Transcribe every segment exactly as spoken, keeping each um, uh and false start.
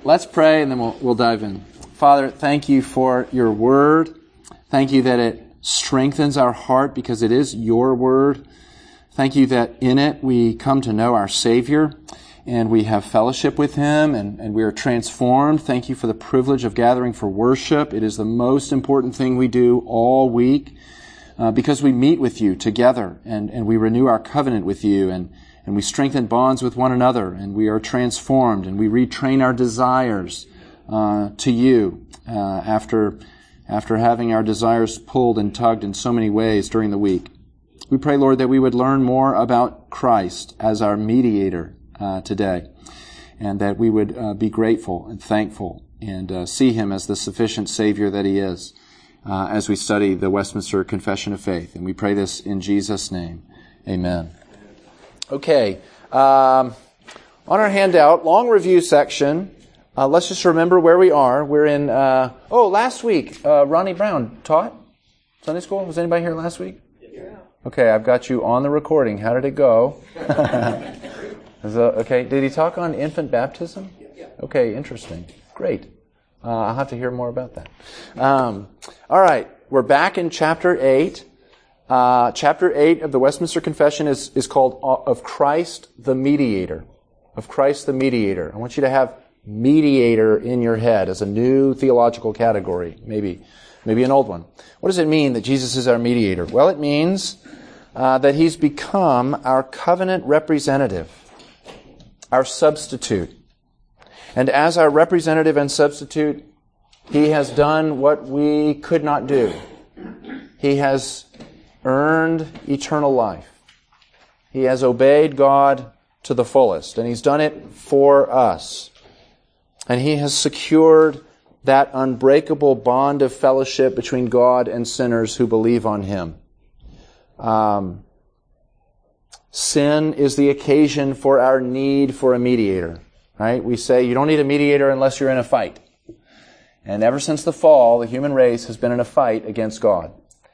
let's pray and then we'll, we'll dive in. Father, thank you for your word. Thank you that it strengthens our heart because it is your word. Thank you that in it we come to know our Savior and we have fellowship with Him and, and we are transformed. Thank you for the privilege of gathering for worship. It is the most important thing we do all week uh, because we meet with you together and, and we renew our covenant with you and, and we strengthen bonds with one another and we are transformed and we retrain our desires uh, to you uh, after, after having our desires pulled and tugged in so many ways during the week. We pray, Lord, that we would learn more about Christ as our mediator uh, today, and that we would uh, be grateful and thankful and uh, see Him as the sufficient Savior that He is uh, as we study the Westminster Confession of Faith. And we pray this in Jesus' name. Amen. Okay. Um, on our handout, long review section, uh, let's just remember where we are. We're in, uh, oh, last week, uh, Ronnie Brown taught Sunday school. Was anybody here last week? Okay, I've got you on the recording. How did it go? Is that, okay, did he talk on infant baptism? Okay, interesting. Great. Uh, I'll have to hear more about that. Um, all right, we're back in chapter eight. Uh, chapter eight of the Westminster Confession is, is called Of Christ the Mediator. Of Christ the Mediator. I want you to have mediator in your head as a new theological category, maybe. Maybe an old one. What does it mean that Jesus is our mediator? Well, it means uh, that He's become our covenant representative, our substitute. And as our representative and substitute, He has done what we could not do. He has earned eternal life. He has obeyed God to the fullest, and He's done it for us. And He has secured that unbreakable bond of fellowship between God and sinners who believe on Him. Um, sin is the occasion for our need for a mediator, right? We say you don't need a mediator unless you're in a fight. And ever since the fall, the human race has been in a fight against God.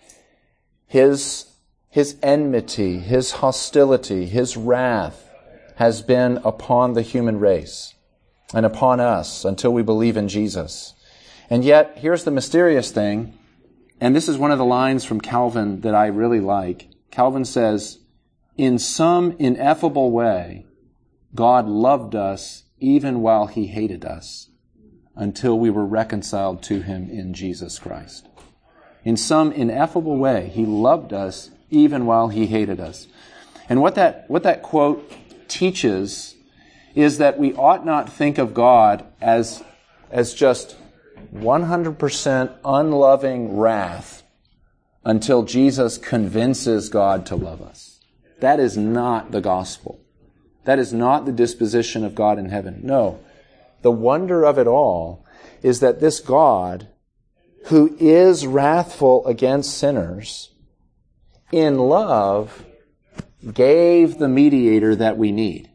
His, His enmity, His hostility, His wrath has been upon the human race and upon us until we believe in Jesus. And yet, here's the mysterious thing, and this is one of the lines from Calvin that I really like. Calvin says, in some ineffable way, God loved us even while He hated us until we were reconciled to Him in Jesus Christ. In some ineffable way, He loved us even while He hated us. And what that, what that quote teaches is that we ought not think of God as, as just one hundred percent unloving wrath until Jesus convinces God to love us. That is not the gospel. That is not the disposition of God in heaven. No. The wonder of it all is that this God, who is wrathful against sinners, in love gave the mediator that we need.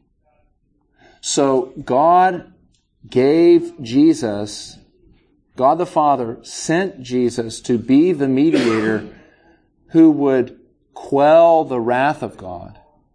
So God gave Jesus, God the Father sent Jesus to be the mediator who would quell the wrath of God.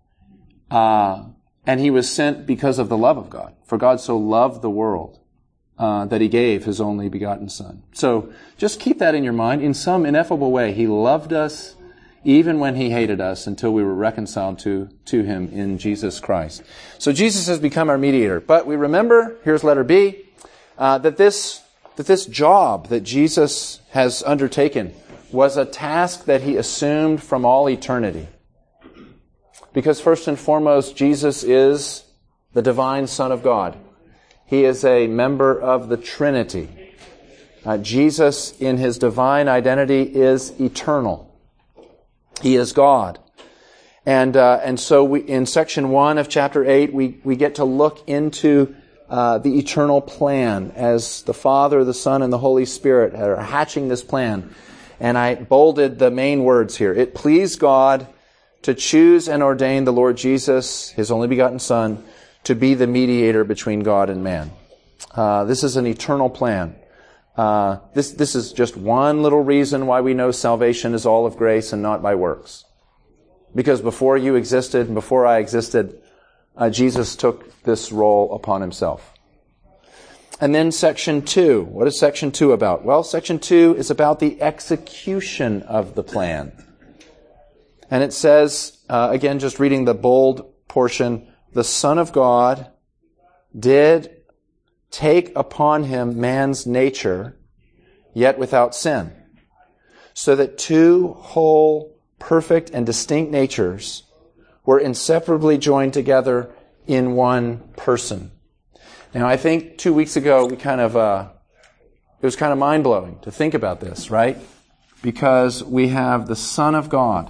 Uh, and He was sent because of the love of God. For God so loved the world uh, that He gave His only begotten Son. So just keep that in your mind. In some ineffable way, He loved us even when He hated us until we were reconciled to, to Him in Jesus Christ. So Jesus has become our mediator. But we remember, here's letter B, uh, that this that this job that Jesus has undertaken was a task that He assumed from all eternity. Because first and foremost, Jesus is the divine Son of God. He is a member of the Trinity. Uh, Jesus, in His divine identity, is eternal. He is God. And uh, and so we, in section one of chapter eight, we, we get to look into uh, the eternal plan as the Father, the Son, and the Holy Spirit are hatching this plan. And I bolded the main words here. It pleased God to choose and ordain the Lord Jesus, His only begotten Son, to be the mediator between God and man. Uh, this is an eternal plan. Uh, this, this is just one little reason why we know salvation is all of grace and not by works. Because before you existed and before I existed, uh, Jesus took this role upon Himself. and then section two. What is section two about? Well, section two is about the execution of the plan. And it says, uh, again, just reading the bold portion, the Son of God did take upon him man's nature, yet without sin, so that two whole, perfect, and distinct natures were inseparably joined together in one person. Now, I think two weeks ago we kind of, uh, it was kind of mind-blowing to think about this, right? Because we have the Son of God.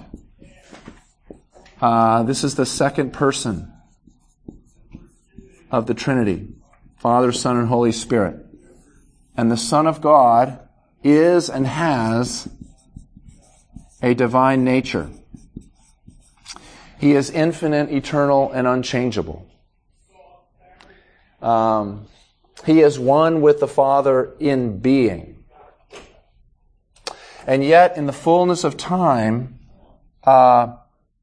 Uh, this is the second person of the Trinity, Father, Son, and Holy Spirit. And the Son of God is and has a divine nature. He is infinite, eternal, and unchangeable. Um, he is one with the Father in being. And yet, in the fullness of time, uh,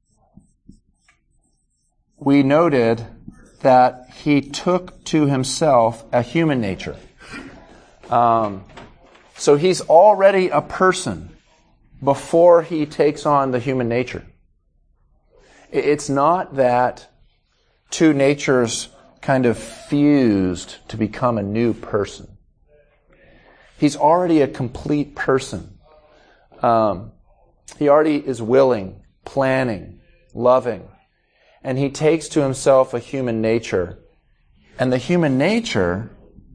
we noted that he took to himself a human nature. Um, so he's already a person before he takes on the human nature. It's not that two natures kind of fused to become a new person. He's already a complete person. Um, he already is willing, planning, loving, and he takes to himself a human nature. And the human nature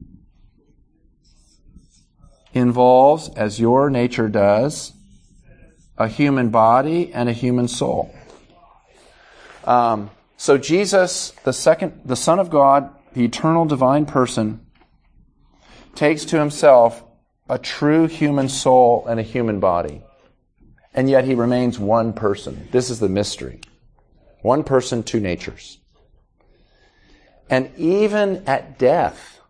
involves, as your nature does, a human body and a human soul. Um, so Jesus, the second, the Son of God, the eternal divine person, takes to himself a true human soul and a human body. And yet he remains one person. This is the mystery. One person, two natures. And even at death,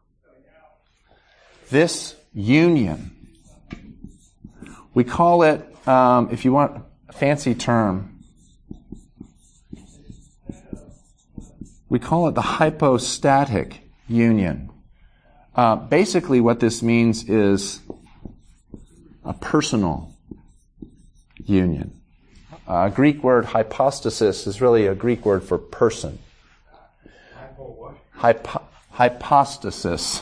this union, we call it, um, if you want a fancy term, we call it the hypostatic union. Uh, basically what this means is a personal union. A uh, Greek word hypostasis is really a Greek word for person. Hypo, hypostasis.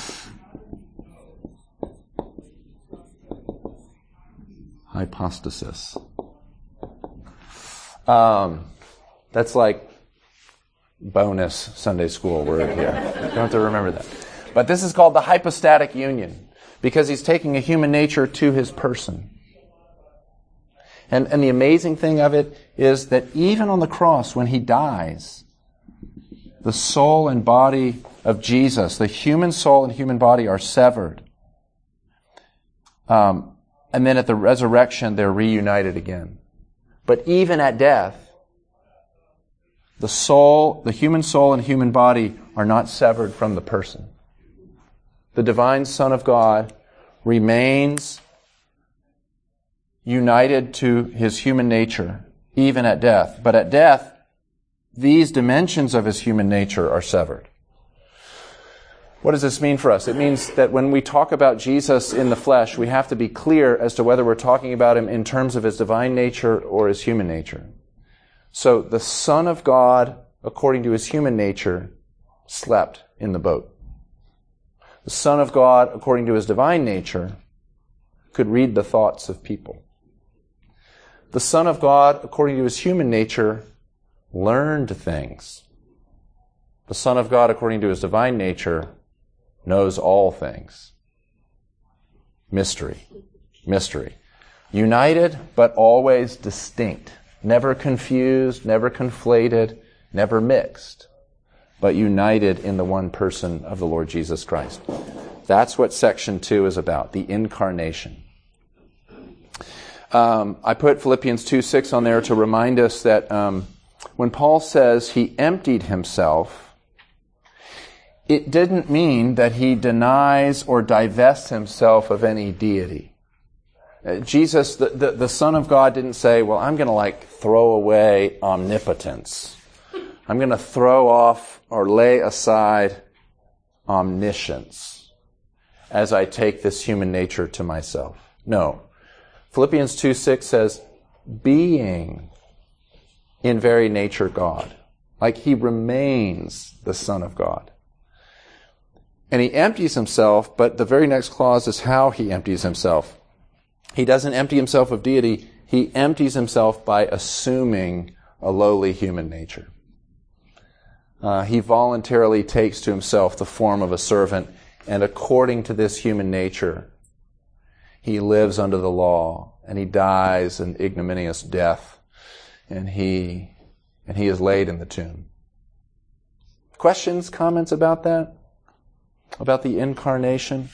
Hypostasis. Um, that's like bonus Sunday school word here. You don't have to remember that. But this is called the hypostatic union because he's taking a human nature to his person. And, and the amazing thing of it is that even on the cross, when he dies, the soul and body of Jesus, the human soul and human body are severed. Um, and then at the resurrection, they're reunited again. But even at death, the soul, the human soul and human body are not severed from the person. The divine Son of God remains united to his human nature, even at death. But at death, these dimensions of his human nature are severed. What does this mean for us? It means that when we talk about Jesus in the flesh, we have to be clear as to whether we're talking about him in terms of his divine nature or his human nature. So the Son of God, according to his human nature, slept in the boat. The Son of God, according to his divine nature, could read the thoughts of people. The Son of God, according to his human nature, learned things. The Son of God, according to his divine nature, knows all things. Mystery. Mystery. United, but always distinct. Never confused, never conflated, never mixed, but united in the one person of the Lord Jesus Christ. That's what section two is about, the incarnation. Um, I put Philippians two six on there to remind us that um, when Paul says he emptied himself, it didn't mean that he denies or divests himself of any deity. Uh, Jesus, the, the, the Son of God, didn't say, well, I'm going to like throw away omnipotence. I'm going to throw off or lay aside omniscience. as I take this human nature to myself. No. Philippians two six says, being in very nature God. Like he remains the Son of God. And he empties himself, but the very next clause is how he empties himself. He doesn't empty himself of deity. He empties himself by assuming a lowly human nature. Uh, he voluntarily takes to himself the form of a servant, and according to this human nature, he lives under the law, and he dies an ignominious death, and he and he is laid in the tomb. Questions, comments about that? About the incarnation?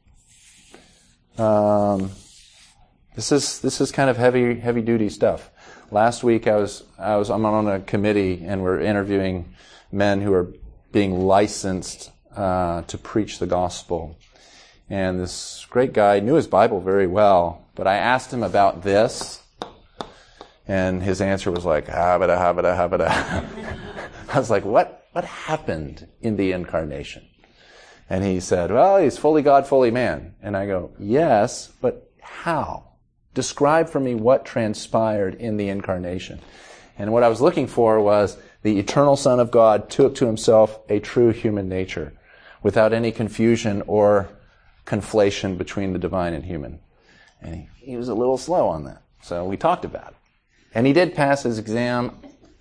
Um, this is this is kind of heavy heavy duty stuff. Last week I was I was I'm on a committee and we're interviewing men who are being licensed uh, to preach the gospel. And this great guy knew his Bible very well, but I asked him about this, and his answer was like, habada, habada, habada. I was like, what, what happened in the incarnation? And he said, well, he's fully God, fully man. And I go, yes, but how? Describe for me what transpired in the incarnation. And what I was looking for was the eternal Son of God took to himself a true human nature without any confusion or conflation between the divine and human. And he, he was a little slow on that. So we talked about it. And he did pass his exam.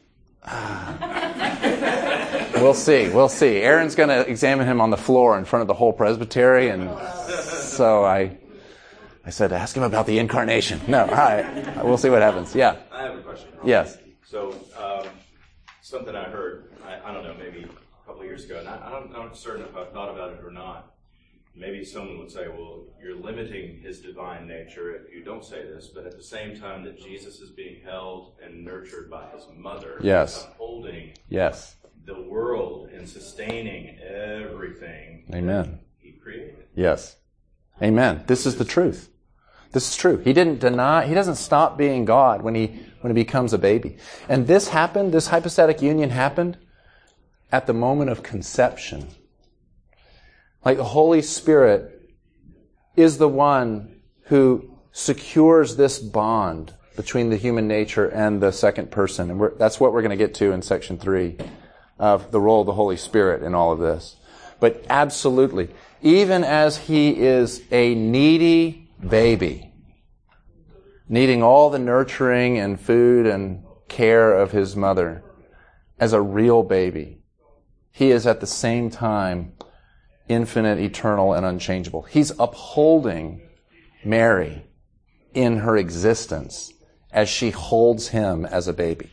We'll see. We'll see. Aaron's going to examine him on the floor in front of the whole presbytery. And so I I said, ask him about the incarnation. No, all right. We'll see what happens. Yeah. I have a question. Yes. So um, something I heard, I, I don't know, maybe a couple of years ago, and I, I don't, I'm not certain if I've thought about it or not. Maybe someone would say, well, you're limiting his divine nature if you don't say this, but at the same time that Jesus is being held and nurtured by his mother, yes, upholding yes. the world and sustaining everything Amen. he created. Yes. Amen. This is the truth. This is true. He didn't deny, he doesn't stop being God when he when he becomes a baby. And this happened, this hypostatic union happened at the moment of conception. Like the Holy Spirit is the one who secures this bond between the human nature and the second person. And we're, that's what we're going to get to in section three of the role of the Holy Spirit in all of this. But absolutely, even as he is a needy baby, needing all the nurturing and food and care of his mother, as a real baby, he is at the same time infinite, eternal, and unchangeable. He's upholding Mary in her existence as she holds him as a baby.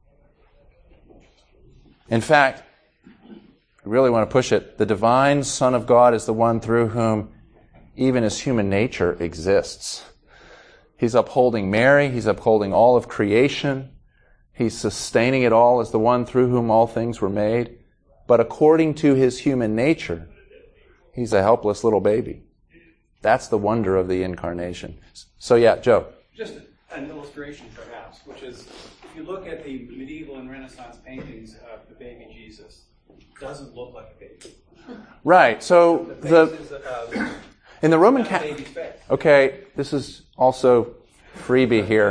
In fact, I really want to push it. The divine Son of God is the one through whom even his human nature exists. He's upholding Mary. He's upholding all of creation. He's sustaining it all as the one through whom all things were made. But according to his human nature, he's a helpless little baby. That's the wonder of the incarnation. So yeah, Joe. Just an illustration, perhaps, which is, if you look at the medieval and Renaissance paintings of the baby Jesus, it doesn't look like a baby. Right. So the, the is, uh, in the Roman Catholic. Okay, this is also freebie here.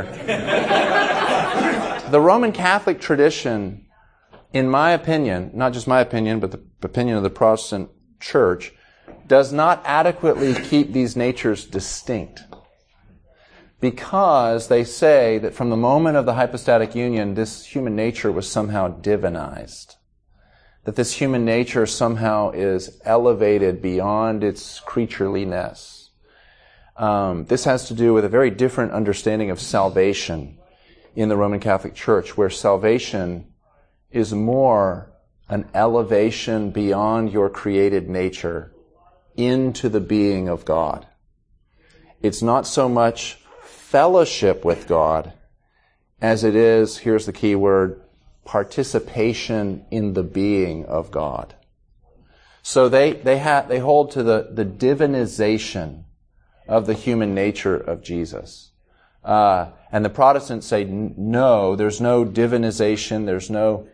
The Roman Catholic tradition, in my opinion, not just my opinion, but the opinion of the Protestant Church, does not adequately keep these natures distinct. Because they say that from the moment of the hypostatic union, this human nature was somehow divinized. That this human nature somehow is elevated beyond its creatureliness. Um, this has to do with a very different understanding of salvation in the Roman Catholic Church, where salvation is more an elevation beyond your created nature into the being of God. It's not so much fellowship with God as it is, here's the key word, participation in the being of God. So they they ha- they hold to the, the divinization of the human nature of Jesus. Uh, and the Protestants say, no, there's no divinization, there's no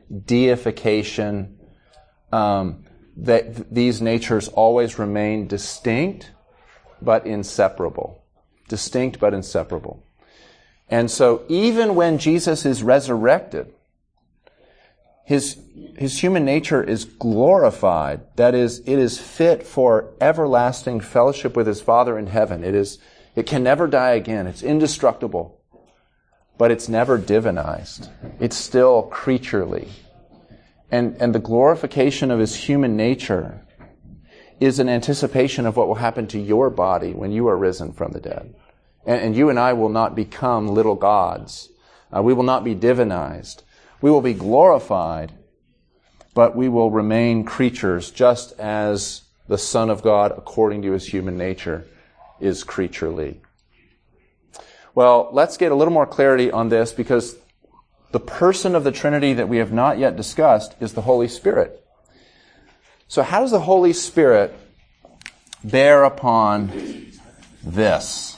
deification. Um, that th- these natures always remain distinct, but inseparable. Distinct but inseparable. And so even when Jesus is resurrected, his, his human nature is glorified. That is, it is fit for everlasting fellowship with his Father in heaven. It is, it can never die again. It's indestructible. But it's never divinized. It's still creaturely. And, and the glorification of his human nature is an anticipation of what will happen to your body when you are risen from the dead. And, and you and I will not become little gods. Uh, we will not be divinized. We will be glorified, but we will remain creatures just as the Son of God, according to his human nature, is creaturely. Well, let's get a little more clarity on this, because the person of the Trinity that we have not yet discussed is the Holy Spirit. So how does the Holy Spirit bear upon this?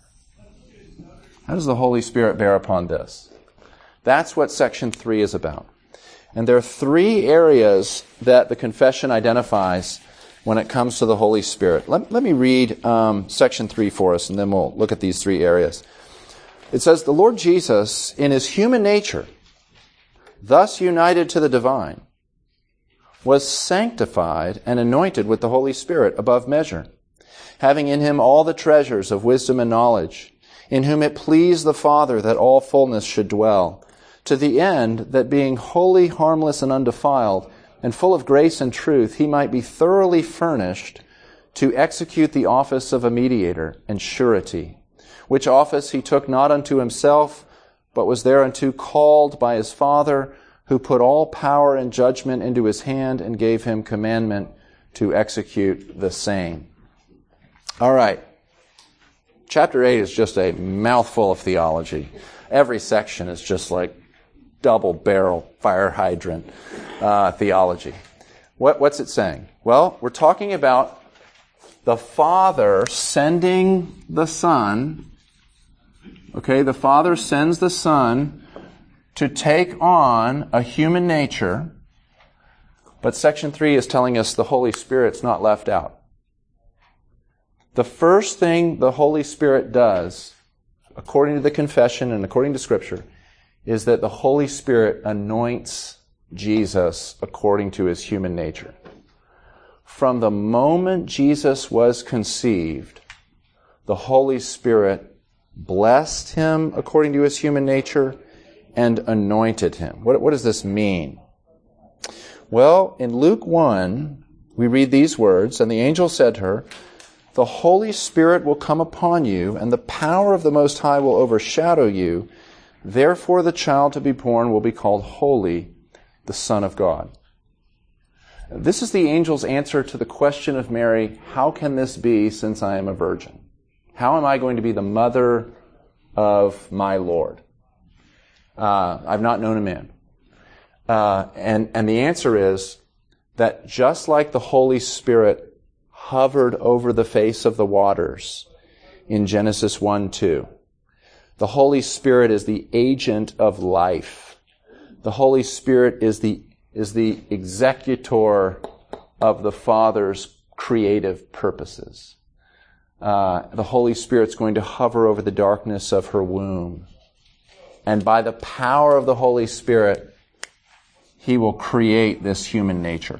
How does the Holy Spirit bear upon this? That's what section three is about. And there are three areas that the confession identifies when it comes to the Holy Spirit. Let, let me read um, section three for us, and then we'll look at these three areas. It says, the Lord Jesus, in his human nature, thus united to the divine, was sanctified and anointed with the Holy Spirit above measure, having in him all the treasures of wisdom and knowledge, in whom it pleased the Father that all fullness should dwell, to the end that being wholly harmless and undefiled, and full of grace and truth, he might be thoroughly furnished to execute the office of a mediator and surety, which office he took not unto himself, but was thereunto called by his Father, who put all power and judgment into his hand and gave him commandment to execute the same. All right. Chapter eight is just a mouthful of theology. Every section is just like double-barrel fire hydrant uh, theology. What, what's it saying? Well, we're talking about the Father sending the Son. Okay, the Father sends the Son to take on a human nature, but section three is telling us the Holy Spirit's not left out. The first thing the Holy Spirit does, according to the confession and according to Scripture, is that the Holy Spirit anoints Jesus according to his human nature. From the moment Jesus was conceived, the Holy Spirit blessed him according to his human nature and anointed him. What, what does this mean? Well, in Luke one, we read these words, and the angel said to her, the Holy Spirit will come upon you, and the power of the Most High will overshadow you. Therefore the child to be born will be called Holy, the Son of God. This is the angel's answer to the question of Mary, how can this be since I am a virgin? How am I going to be the mother of my Lord? Uh, I've not known a man. Uh, and, and the answer is that just like the Holy Spirit hovered over the face of the waters in Genesis one two, the Holy Spirit is the agent of life. The Holy Spirit is the, is the executor of the Father's creative purposes. Uh, the Holy Spirit's going to hover over the darkness of her womb. And by the power of the Holy Spirit, he will create this human nature.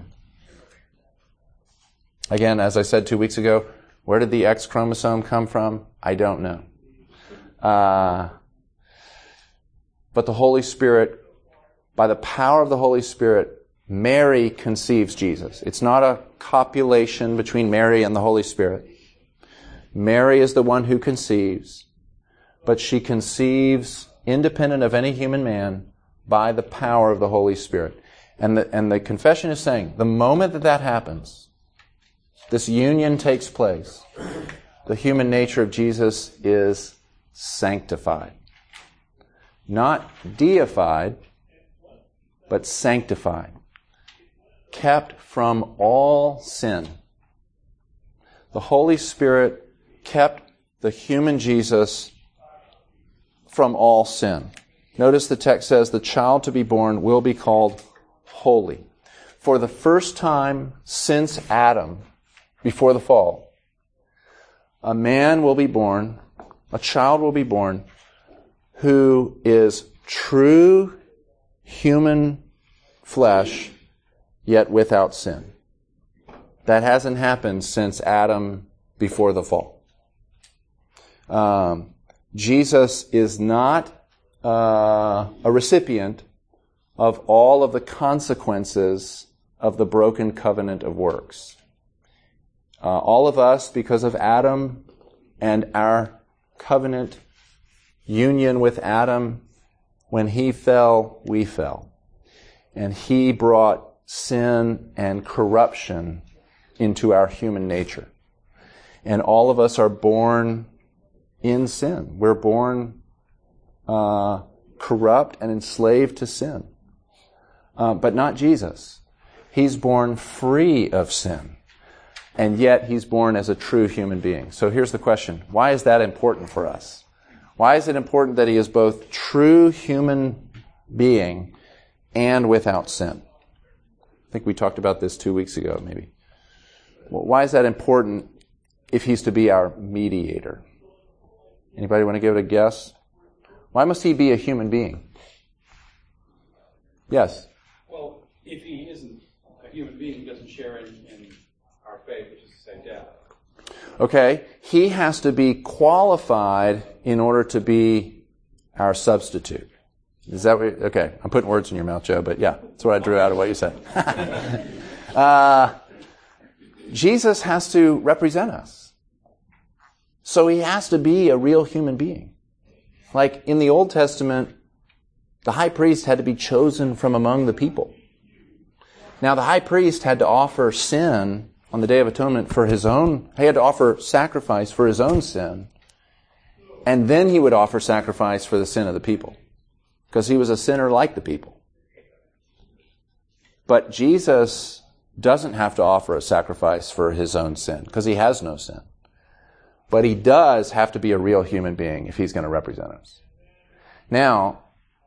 Again, as I said two weeks ago, where did the X chromosome come from? I don't know. Uh, but the Holy Spirit, by the power of the Holy Spirit, Mary conceives Jesus. It's not a copulation between Mary and the Holy Spirit. Mary is the one who conceives, but she conceives independent of any human man by the power of the Holy Spirit. And the, and the confession is saying, the moment that that happens, this union takes place, the human nature of Jesus is sanctified. Not deified, but sanctified. Kept from all sin. The Holy Spirit kept the human Jesus from all sin. Notice the text says the child to be born will be called holy. For the first time since Adam, before the fall, a man will be born, a child will be born, who is true human flesh, yet without sin. That hasn't happened since Adam before the fall. Um, Jesus is not uh, a recipient of all of the consequences of the broken covenant of works. Uh, all of us, because of Adam and our covenant union with Adam, when he fell, we fell. And he brought sin and corruption into our human nature. And all of us are born in sin. We're born uh, corrupt and enslaved to sin. Uh, but not Jesus. He's born free of sin. And yet he's born as a true human being. So here's the question. Why is that important for us? Why is it important that he is both true human being and without sin? I think we talked about this two weeks ago, maybe. Well, why is that important if he's to be our mediator? Anybody want to give it a guess? Why must he be a human being? Yes? Well, if he isn't a human being, he doesn't share in, in our faith, which is to say death. Okay, he has to be qualified in order to be our substitute. Is that what, okay, I'm putting words in your mouth, Joe, but yeah, that's what I drew out of what you said. uh, Jesus has to represent us. So he has to be a real human being. Like in the Old Testament, the high priest had to be chosen from among the people. Now the high priest had to offer sin on the Day of Atonement for his own, he had to offer sacrifice for his own sin, and then he would offer sacrifice for the sin of the people, because he was a sinner like the people. But Jesus doesn't have to offer a sacrifice for his own sin, because he has no sin. But he does have to be a real human being if he's going to represent us. Now,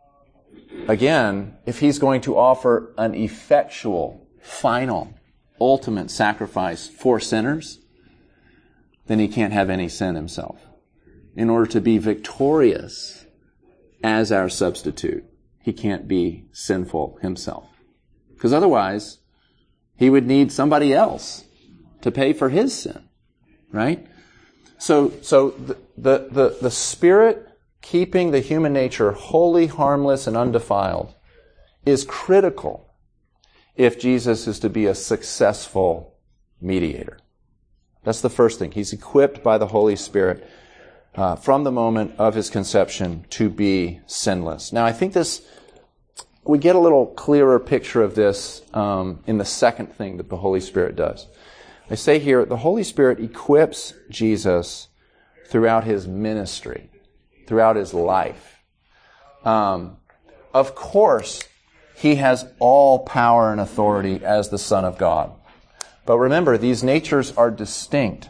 again, if he's going to offer an effectual, final, ultimate sacrifice for sinners, then he can't have any sin himself. In order to be victorious as our substitute, he can't be sinful himself. Because otherwise, he would need somebody else to pay for his sin, right? So, so the, the, the, the Spirit keeping the human nature holy, harmless, and undefiled is critical if Jesus is to be a successful mediator. That's the first thing. He's equipped by the Holy Spirit uh, from the moment of his conception to be sinless. Now, I think this, we get a little clearer picture of this um, in the second thing that the Holy Spirit does. I say here, the Holy Spirit equips Jesus throughout his ministry, throughout his life. Um, of course, he has all power and authority as the Son of God. But remember, these natures are distinct.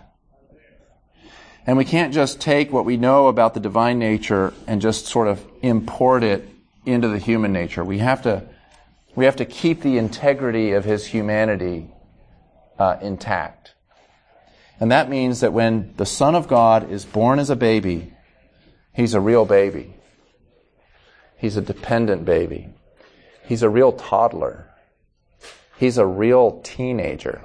And we can't just take what we know about the divine nature and just sort of import it into the human nature. We have to, we have to keep the integrity of his humanity Uh, intact. And that means that when the Son of God is born as a baby, he's a real baby. He's a dependent baby. He's a real toddler. He's a real teenager.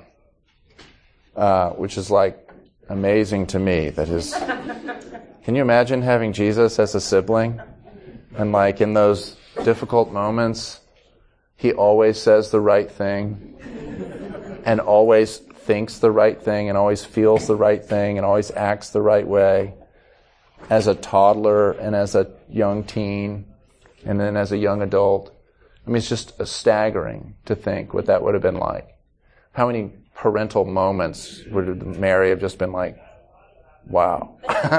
Uh, which is like amazing to me. That is, can you imagine having Jesus as a sibling? And like in those difficult moments, he always says the right thing. And always thinks the right thing, and always feels the right thing, and always acts the right way as a toddler and as a young teen and then as a young adult. I mean, it's just staggering to think what that would have been like. How many parental moments would Mary have just been like, wow.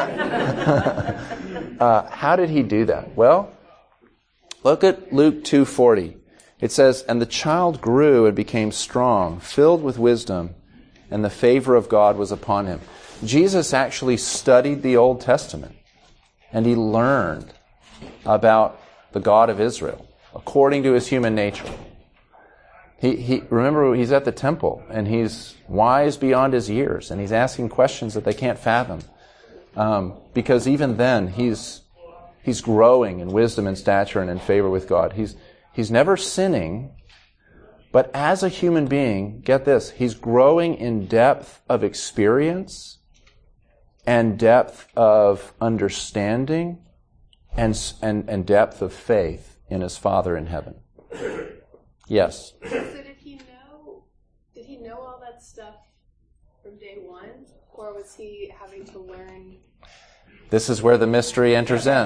uh, how did he do that? Well, look at Luke two forty. It says, "And the child grew and became strong, filled with wisdom, and the favor of God was upon him." Jesus actually studied the Old Testament, and he learned about the God of Israel according to his human nature. He, he, remember, he's at the temple, and he's wise beyond his years, and he's asking questions that they can't fathom. Um, because even then, he's he's growing in wisdom and stature and in favor with God. He's he's never sinning, but as a human being, get this, he's growing in depth of experience and depth of understanding and and, and depth of faith in his Father in heaven. Yes. So did he know? Did he know all that stuff from day one, or was he having to learn? This is where the mystery enters in.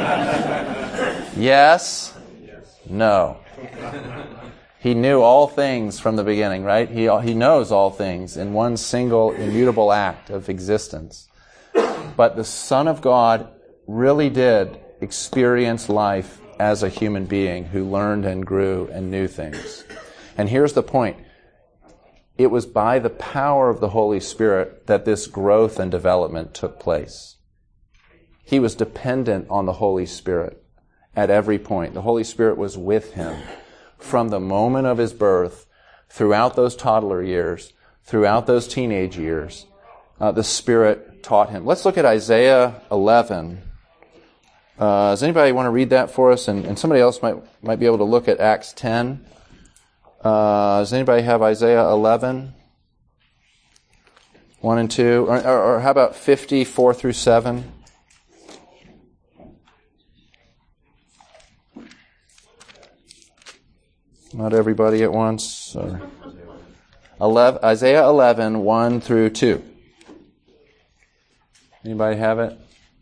Yes. No. He knew all things from the beginning, right? He he knows all things in one single immutable act of existence. But the Son of God really did experience life as a human being who learned and grew and knew things. And here's the point. It was by the power of the Holy Spirit that this growth and development took place. He was dependent on the Holy Spirit at every point. The Holy Spirit was with him from the moment of his birth, throughout those toddler years, throughout those teenage years. Uh, the Spirit taught him. Let's look at Isaiah eleven. Uh, does anybody want to read that for us? And, and somebody else might might be able to look at Acts ten. Uh, does anybody have Isaiah eleven? one and two? Or, or, or how about fifty, four through seven? Not everybody at once. Or eleven, Isaiah eleven, one through two. Anybody have it?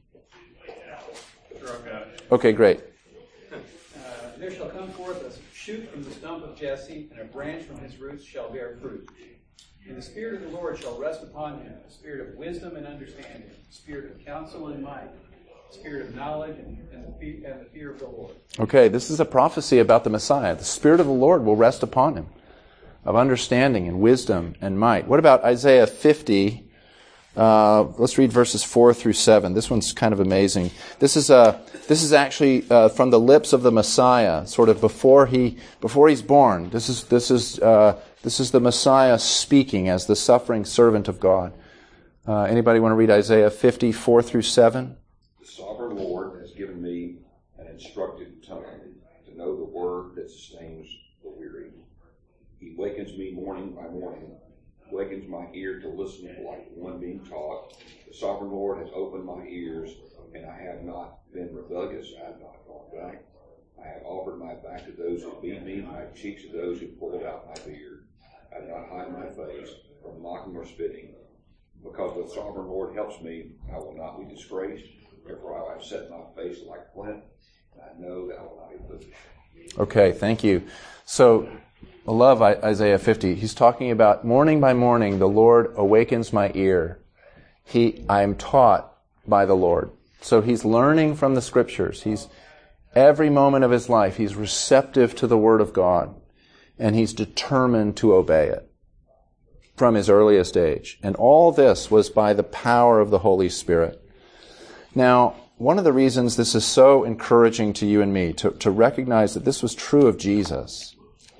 Okay, great. Uh, there shall come forth a shoot from the stump of Jesse, and a branch from his roots shall bear fruit. And the Spirit of the Lord shall rest upon him, a spirit of wisdom and understanding, a spirit of counsel and might, a spirit of knowledge and, and, the, fear, and the fear of the Lord. Okay, this is a prophecy about the Messiah. The Spirit of the Lord will rest upon him, of understanding and wisdom and might. What about Isaiah fifty? Uh, let's read verses four through seven. This one's kind of amazing. This is uh, this is actually uh, from the lips of the Messiah, sort of before he before he's born. This is this is uh, this is the Messiah speaking as the suffering servant of God. Uh, anybody want to read Isaiah fifty, four through seven? The sovereign Lord has given me an instructed tongue to know the word that sustains the weary. He wakens me morning by morning. Wakens my ear to listen like one being taught. The sovereign Lord has opened my ears, and I have not been rebellious. I have not gone back. I have offered my back to those who beat me, my cheeks to those who pulled out my beard. I have not hide my face from mocking or spitting. Because the sovereign Lord helps me, I will not be disgraced. Therefore I have set my face like flint, and I know that I will not be pushed. Okay, thank you. So, I love Isaiah fifty. He's talking about morning by morning, the Lord awakens my ear. He, I am taught by the Lord. So he's learning from the Scriptures. He's, every moment of his life, he's receptive to the Word of God. And he's determined to obey it from his earliest age. And all this was by the power of the Holy Spirit. Now, one of the reasons this is so encouraging to you and me, to, to recognize that this was true of Jesus,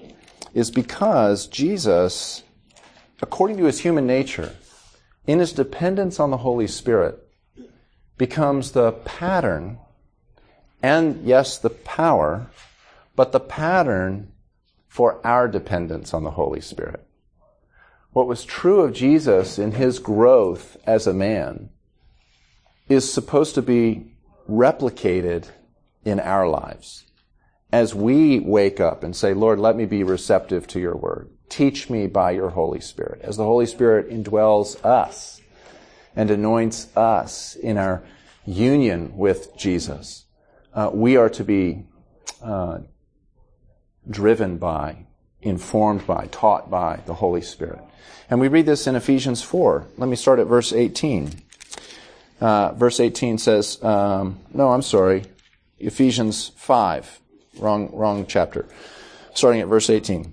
is because Jesus, according to his human nature, in his dependence on the Holy Spirit, becomes the pattern, and yes, the power, but the pattern for our dependence on the Holy Spirit. What was true of Jesus in his growth as a man is supposed to be replicated in our lives. As we wake up and say, Lord, let me be receptive to your word. Teach me by your Holy Spirit. As the Holy Spirit indwells us and anoints us in our union with Jesus, uh, we are to be uh, driven by, informed by, taught by the Holy Spirit. And we read this in Ephesians four. Let me start at verse eighteen. Uh, verse eighteen says, um, no, I'm sorry, Ephesians five. Wrong, wrong chapter. Starting at verse eighteen.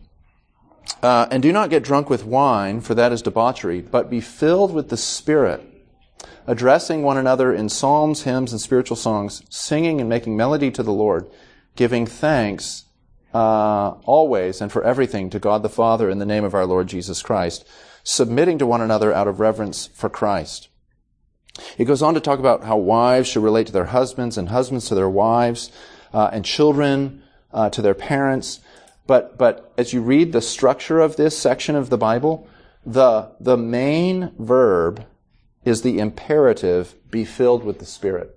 Uh, and do not get drunk with wine, for that is debauchery, but be filled with the Spirit, addressing one another in psalms, hymns, and spiritual songs, singing and making melody to the Lord, giving thanks uh, always and for everything to God the Father in the name of our Lord Jesus Christ, submitting to one another out of reverence for Christ. It goes on to talk about how wives should relate to their husbands and husbands to their wives, uh, and children uh, to their parents. But but as you read the structure of this section of the Bible, the the main verb is the imperative, be filled with the Spirit.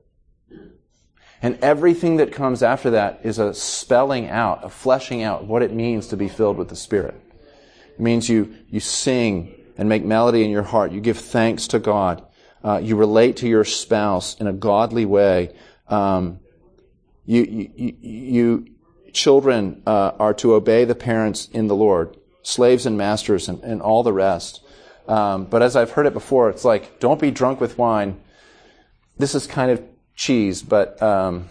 And everything that comes after that is a spelling out, a fleshing out of what it means to be filled with the Spirit. It means you, you sing and make melody in your heart. You give thanks to God. Uh, you relate to your spouse in a godly way. Um, you, you, you, children uh, are to obey the parents in the Lord, slaves and masters and, and all the rest. Um, but as I've heard it before, it's like, don't be drunk with wine. This is kind of cheese, but um,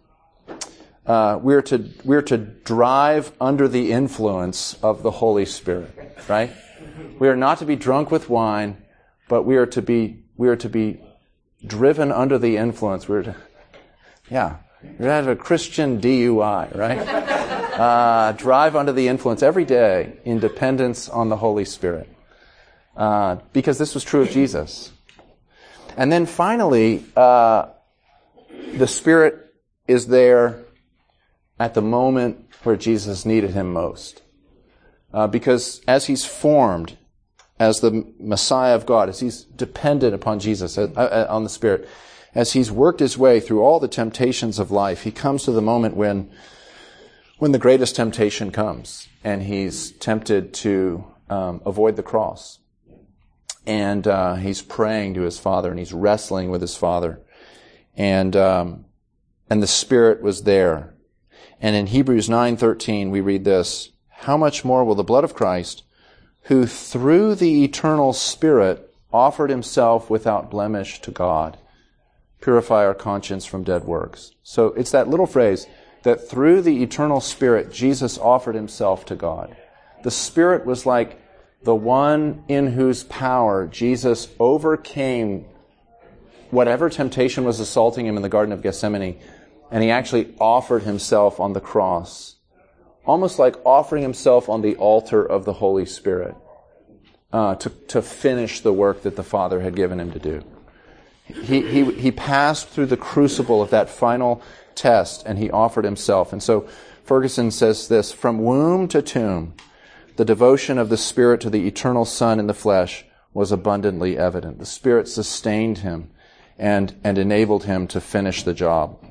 uh, we're to we're to drive under the influence of the Holy Spirit, right? We are not to be drunk with wine, but we are to be we are to be driven under the influence. We're to, yeah, we're to have a Christian D U I, right? Uh, drive under the influence every day in dependence on the Holy Spirit, uh, because this was true of Jesus. And then finally, uh, the Spirit is there at the moment where Jesus needed Him most. Uh, because as He's formed as the Messiah of God, as He's dependent upon Jesus, uh, uh, on the Spirit, as He's worked His way through all the temptations of life, He comes to the moment when, when the greatest temptation comes, and He's tempted to um, avoid the cross. And uh, He's praying to His Father, and He's wrestling with His Father. And um, and the Spirit was there. And in Hebrews nine thirteen we read this, how much more will the blood of Christ, who through the eternal Spirit offered Himself without blemish to God, purify our conscience from dead works. So it's that little phrase, that through the eternal Spirit, Jesus offered Himself to God. The Spirit was like the one in whose power Jesus overcame whatever temptation was assaulting Him in the Garden of Gethsemane, and He actually offered Himself on the cross, almost like offering Himself on the altar of the Holy Spirit, uh, to, to finish the work that the Father had given Him to do. He, he, he passed through the crucible of that final test, and He offered Himself. And so Ferguson says this, from womb to tomb, the devotion of the Spirit to the eternal Son in the flesh was abundantly evident. The Spirit sustained Him and and enabled Him to finish the job.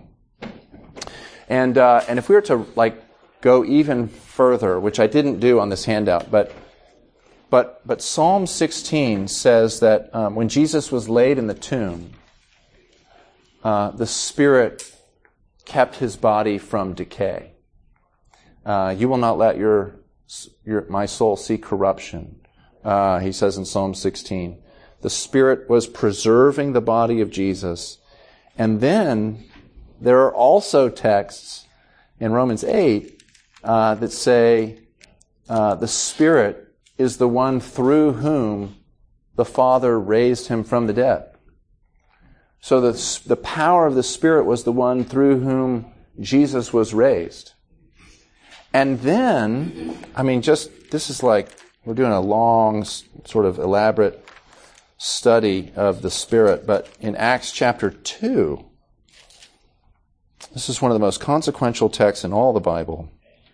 And uh, and if we were to like go even further, which I didn't do on this handout, but but but Psalm sixteen says that um, when Jesus was laid in the tomb, uh, the Spirit kept His body from decay. Uh, you will not let your your my soul see corruption, uh, he says in Psalm sixteen. The Spirit was preserving the body of Jesus. And then there are also texts in Romans eight uh, that say uh, the Spirit is the one through whom the Father raised Him from the dead. So the, the power of the Spirit was the one through whom Jesus was raised. And then, I mean, just, this is like, we're doing a long, sort of elaborate study of the Spirit, but in Acts chapter two, this is one of the most consequential texts in all the Bible.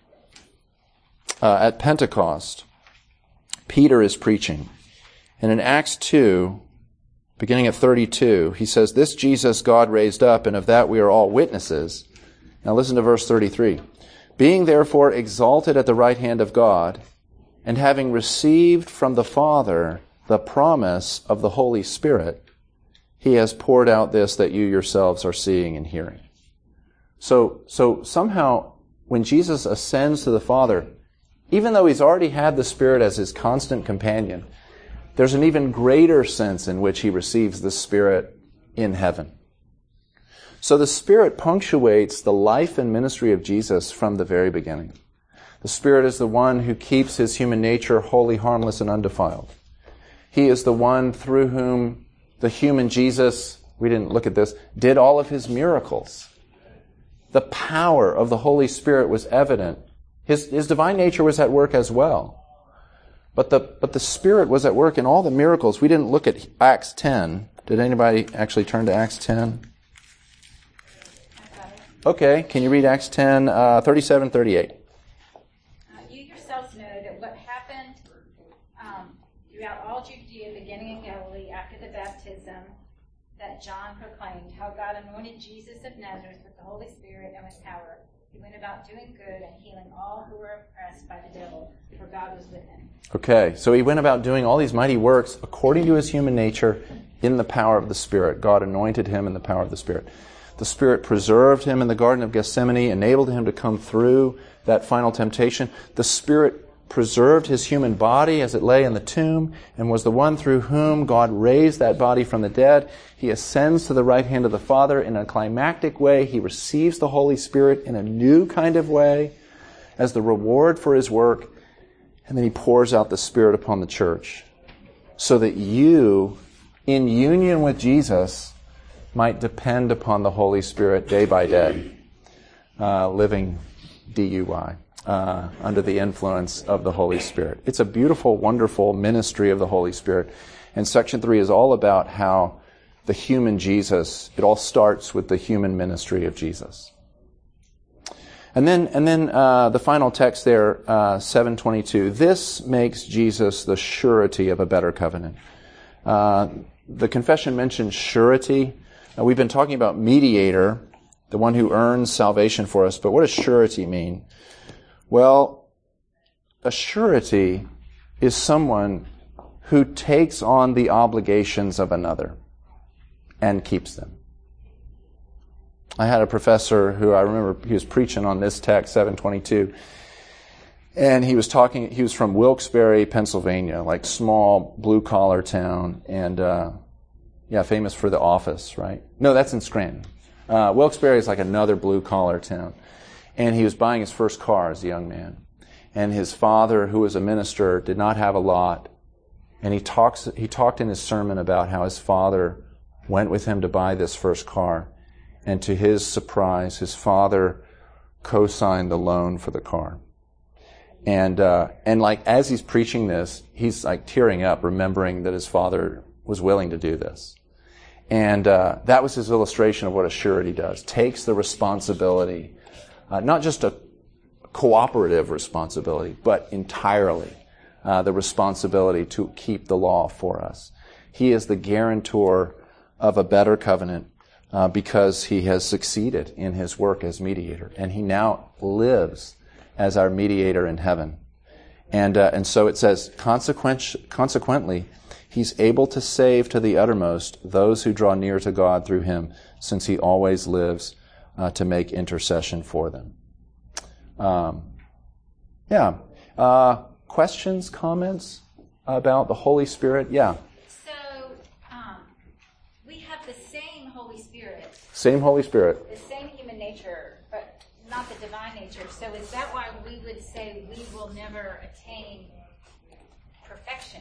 Uh, at Pentecost, Peter is preaching. And in Acts two, beginning at thirty-two, he says, this Jesus God raised up, and of that we are all witnesses. Now listen to verse thirty-three. Being therefore exalted at the right hand of God, and having received from the Father the promise of the Holy Spirit, He has poured out this that you yourselves are seeing and hearing. So, so somehow, when Jesus ascends to the Father, even though He's already had the Spirit as His constant companion, there's an even greater sense in which He receives the Spirit in heaven. So the Spirit punctuates the life and ministry of Jesus from the very beginning. The Spirit is the one who keeps His human nature wholly harmless and undefiled. He is the one through whom the human Jesus, we didn't look at this, did all of His miracles. The power of the Holy Spirit was evident His, his divine nature was at work as well. But the, but the Spirit was at work in all the miracles. We didn't look at Acts ten. Did anybody actually turn to Acts ten? Okay, can you read Acts ten, uh, thirty-seven, thirty-eight? Uh, you yourselves know that what happened um, throughout all Judea, beginning in Galilee, after the baptism that John proclaimed, how God anointed Jesus of Nazareth with the Holy Spirit and with power. He went about doing good and healing all who were oppressed by the devil, for God was with him. Okay, so he went about doing all these mighty works according to his human nature in the power of the Spirit. God anointed him in the power of the Spirit. The Spirit preserved him in the Garden of Gethsemane, enabled him to come through that final temptation. The Spirit preserved his human body as it lay in the tomb and was the one through whom God raised that body from the dead. He ascends to the right hand of the Father in a climactic way. He receives the Holy Spirit in a new kind of way as the reward for his work. And then he pours out the Spirit upon the church so that you, in union with Jesus, might depend upon the Holy Spirit day by day, uh, living D U I, uh, under the influence of the Holy Spirit. It's a beautiful, wonderful ministry of the Holy Spirit. And section three is all about how the human Jesus, it all starts with the human ministry of Jesus. And then, and then uh, the final text there, uh, seven twenty-two. This makes Jesus the surety of a better covenant. Uh, the confession mentions surety. Now, we've been talking about mediator, the one who earns salvation for us, but what does surety mean? Well, a surety is someone who takes on the obligations of another and keeps them. I had a professor who I remember he was preaching on this text, seven twenty-two, and he was talking, he was from Wilkes-Barre, Pennsylvania, like small blue-collar town, and uh yeah, famous for The Office, right? No, that's in Scranton. Uh, Wilkes-Barre is like another blue-collar town. And he was buying his first car as a young man. And his father, who was a minister, did not have a lot. And he talks, he talked in his sermon about how his father went with him to buy this first car. And to his surprise, his father co-signed the loan for the car. And, uh, and like, as he's preaching this, he's like tearing up, remembering that his father was willing to do this. And uh, that was his illustration of what a surety does. Takes the responsibility, uh, not just a cooperative responsibility, but entirely uh, the responsibility to keep the law for us. He is the guarantor of a better covenant uh, because he has succeeded in his work as mediator. And he now lives as our mediator in heaven. And, uh, and so it says, consequent- consequently, he's able to save to the uttermost those who draw near to God through him, since he always lives uh, to make intercession for them. Um, yeah. Uh, questions, comments about the Holy Spirit? Yeah. So, um, we have the same Holy Spirit. Same Holy Spirit. The same human nature, but not the divine nature. So is that why we would say we will never attain perfection?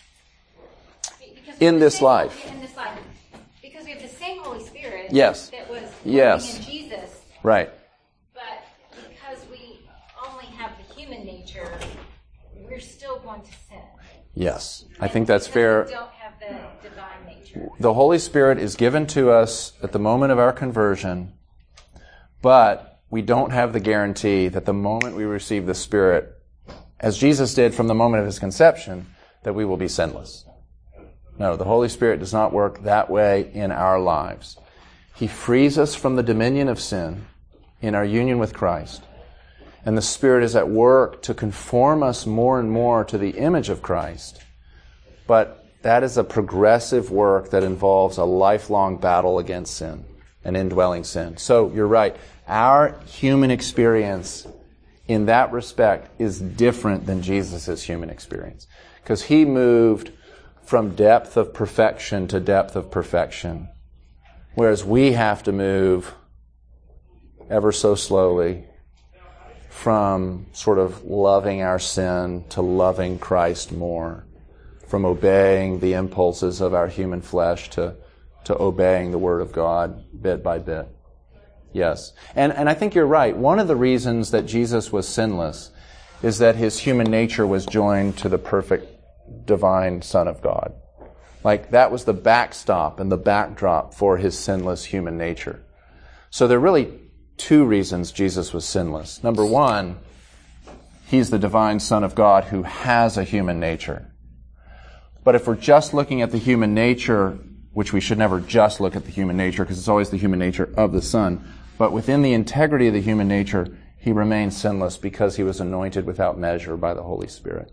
In this life. In this life. Because we have the same Holy Spirit yes. that was yes. in Jesus. Right. But because we only have the human nature, we're still going to sin. Yes. And I think that's fair. We don't have the divine nature. The Holy Spirit is given to us at the moment of our conversion, but we don't have the guarantee that the moment we receive the Spirit, as Jesus did from the moment of his conception, that we will be sinless. No, the Holy Spirit does not work that way in our lives. He frees us from the dominion of sin in our union with Christ. And the Spirit is at work to conform us more and more to the image of Christ. But that is a progressive work that involves a lifelong battle against sin, an indwelling sin. So you're right. Our human experience in that respect is different than Jesus' human experience. Because he moved from depth of perfection to depth of perfection. Whereas we have to move ever so slowly from sort of loving our sin to loving Christ more. From obeying the impulses of our human flesh to, to obeying the Word of God bit by bit. Yes. And, and I think you're right. One of the reasons that Jesus was sinless is that his human nature was joined to the perfect divine Son of God. Like, that was the backstop and the backdrop for his sinless human nature. So there are really two reasons Jesus was sinless. Number one, he's the divine Son of God who has a human nature. But if we're just looking at the human nature, which we should never just look at the human nature because it's always the human nature of the Son, but within the integrity of the human nature, he remains sinless because he was anointed without measure by the Holy Spirit.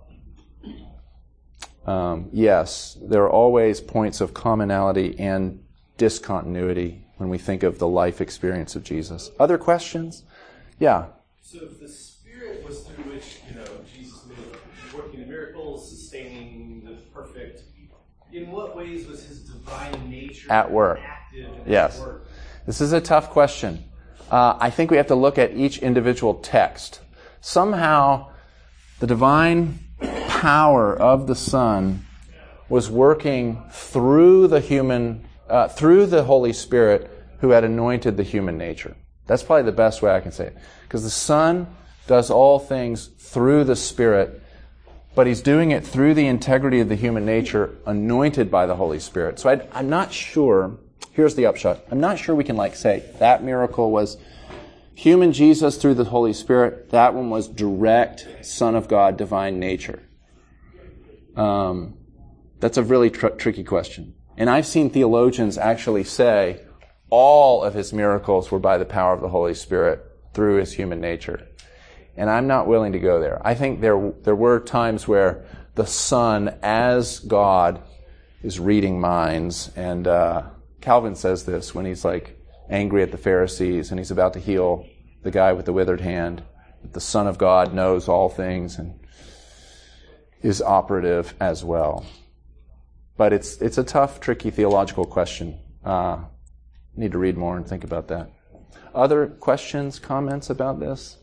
Um, yes, there are always points of commonality and discontinuity when we think of the life experience of Jesus. Other questions? Yeah. So if the Spirit was through which, you know, Jesus moved, working the miracles, sustaining the perfect, in what ways was his divine nature at work? Active Yes. at work? This is a tough question. Uh, I think we have to look at each individual text. Somehow, the divine power of the Son was working through the human, uh, through the Holy Spirit who had anointed the human nature. That's probably the best way I can say it. Because the Son does all things through the Spirit, but he's doing it through the integrity of the human nature anointed by the Holy Spirit. So I, I'm not sure, here's the upshot, I'm not sure we can like say that miracle was human Jesus through the Holy Spirit, that one was direct Son of God, divine nature. Um, that's a really tr- tricky question. And I've seen theologians actually say all of his miracles were by the power of the Holy Spirit through his human nature. And I'm not willing to go there. I think there there were times where the Son, as God, is reading minds. And uh, Calvin says this when he's like angry at the Pharisees and he's about to heal the guy with the withered hand. That the Son of God knows all things and is operative as well. But it's it's a tough, tricky theological question. Uh, need to read more and think about that. Other questions, comments about this?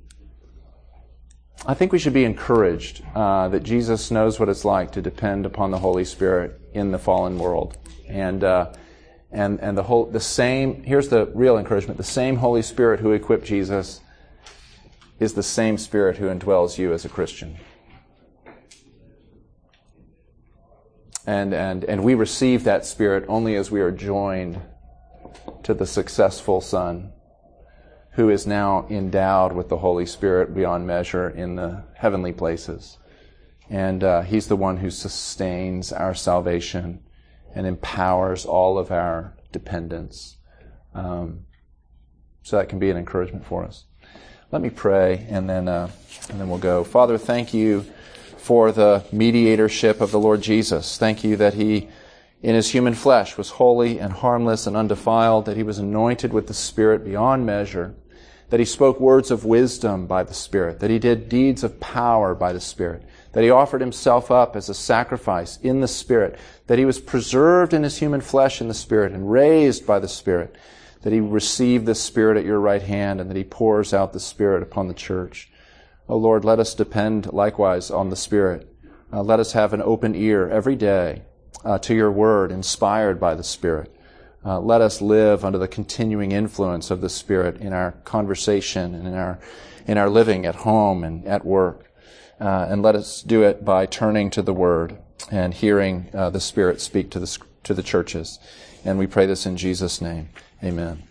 I think we should be encouraged uh, that Jesus knows what it's like to depend upon the Holy Spirit in the fallen world, and uh, and and the whole the same. Here's the real encouragement: the same Holy Spirit who equipped Jesus is the same Spirit who indwells you as a Christian. And and and we receive that Spirit only as we are joined to the successful Son, who is now endowed with the Holy Spirit beyond measure in the heavenly places. And uh, he's the one who sustains our salvation and empowers all of our dependence. Um, so that can be an encouragement for us. Let me pray, and then uh, and then we'll go. Father, thank you for the mediatorship of the Lord Jesus. Thank you that he, in his human flesh, was holy and harmless and undefiled, that he was anointed with the Spirit beyond measure, that he spoke words of wisdom by the Spirit, that he did deeds of power by the Spirit, that he offered himself up as a sacrifice in the Spirit, that he was preserved in his human flesh in the Spirit and raised by the Spirit, that he received the Spirit at your right hand and that he pours out the Spirit upon the church. Oh Lord, let us depend likewise on the Spirit. Uh, let us have an open ear every day uh, to your word, inspired by the Spirit. Uh, let us live under the continuing influence of the Spirit in our conversation and in our in our living at home and at work. Uh, and let us do it by turning to the Word and hearing uh, the Spirit speak to the to the churches. And we pray this in Jesus' name. Amen.